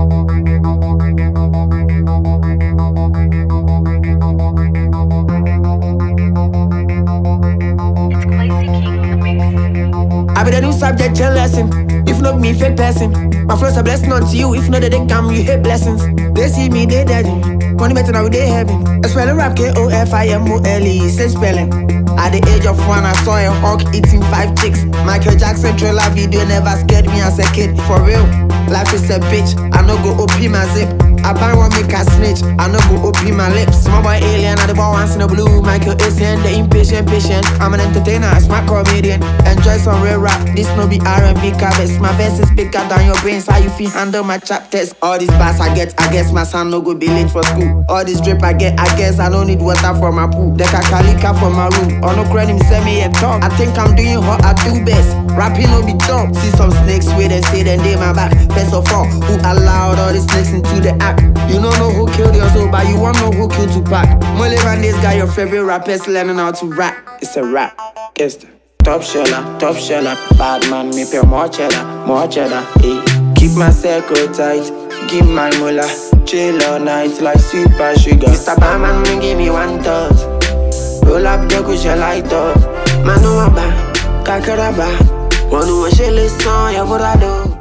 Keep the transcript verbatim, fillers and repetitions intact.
I be the new subject, your lesson. If not me, fake person. My flow's a blessing unto you. If not, they come, you hate blessings. They see me, they dead. Money better now, they heaven. I spell a rap K O F I M O L E. Same spelling. At the age of one, I saw a hawk eating five chicks. Michael Jackson trailer video never scared me as a kid. For real, life is a bitch. I no go O P my zip. I buy one make a snitch. I no go O P my lips. Small boy alien, I the ball once in the blue. Michael Essien, the impatient patient. I'm an entertainer, a smart comedian. Enjoy some real rap. This no be R and B covers. My verse is bigger than your brains. How you feel handle my chapters? All these bars I get, I guess my son no go be late for school. All this drip I get, I guess I don't need water for my pool. The kakalika for my room. Or no credit, send me a talk. I think I'm doing what I do best. Rapping no be dumb. See some snakes wait and say then they my back. First of all, who allowed all these snakes into the act? You don't know who killed your soul, but you won't know who killed Tupac. Molly Van this guy, your favorite rappers learning how to rap. It's a rap. Guess the top sheller, top sheller. Bad man, me pay more cheddar, more cheddar. Hey, keep my circle tight, give my mullah. Chill all night like super sugar. Mister Barman, me give me one thought. Roll up the cushion light up. Manu aba, kakaraba. One who shell is on, ya for that dog.